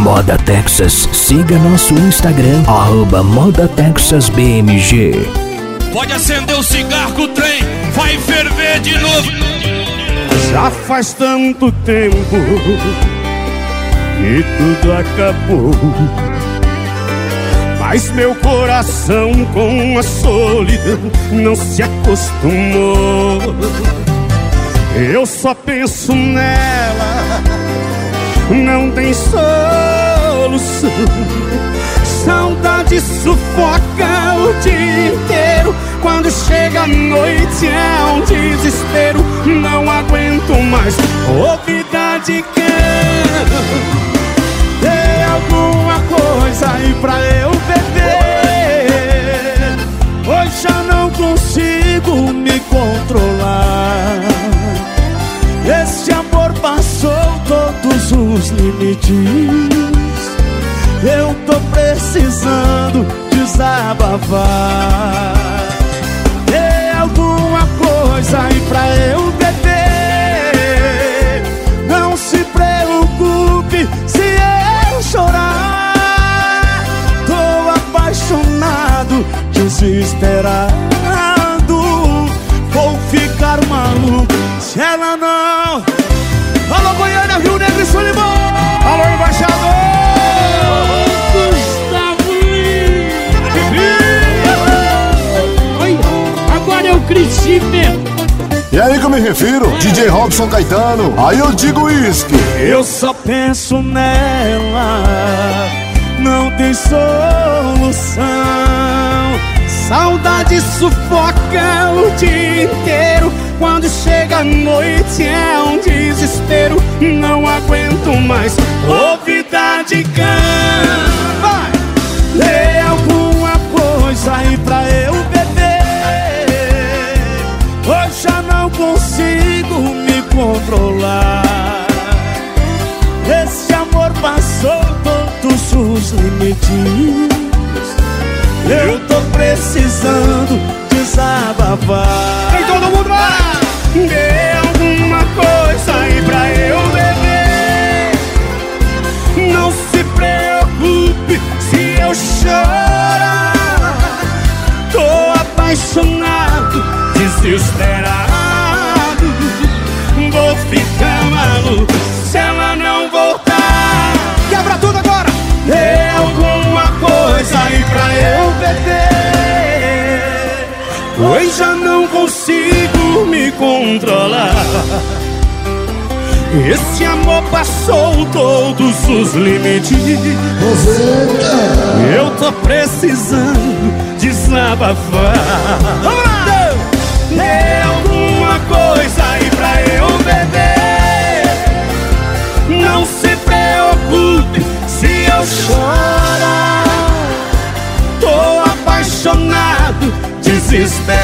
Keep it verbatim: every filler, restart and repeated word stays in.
Moda Texas. Siga nosso Instagram, arroba Moda Texas B M G. Pode acender o cigarro que o trem vai ferver de novo. Já faz tanto tempo e tudo acabou, mas meu coração com a solidão não se acostumou. Eu só penso nela, não tem solução. Saudade sufoca o dia inteiro. Quando chega a noite é um desespero. Não aguento mais ouvir de cão. Tem alguma coisa aí pra eu beber? Hoje já não consigo me controlar. Esse amor passou todos os limites. Eu tô precisando desabafar. Tem alguma coisa aí pra eu beber? Não se preocupe se eu chorar. Tô apaixonado, desesperado. Vou ficar maluco se ela não. Alô, Goiânia, Rio Negro e Solimão. Alô, embaixador Gustavo Lima. Agora eu cresci mesmo. E aí que eu me refiro, D J Robson Caetano. Aí eu digo uísque. Eu só penso nela, não tem solução. Saudade sufoca o dia inteiro. Quando chega a noite é um desespero. Não aguento mais ouvir de cão. Vai! Tem alguma coisa aí pra eu beber? Hoje já não consigo me controlar. Esse amor passou todos os limites. Eu tô precisando desabafar. Vem todo mundo lá! Dê alguma coisa aí pra eu beber. Não se preocupe se eu chorar. Tô apaixonado, desesperado. Vou ficar maluco se ela não voltar. Quebra tudo agora! Dê alguma coisa aí pra eu beber. Pois já não consigo me controlar. Esse amor passou todos os limites. Eu tô precisando desabafar. Vamos lá! Dê alguma coisa aí pra eu beber. Não se preocupe se eu chorar. Tô apaixonado, desesperado.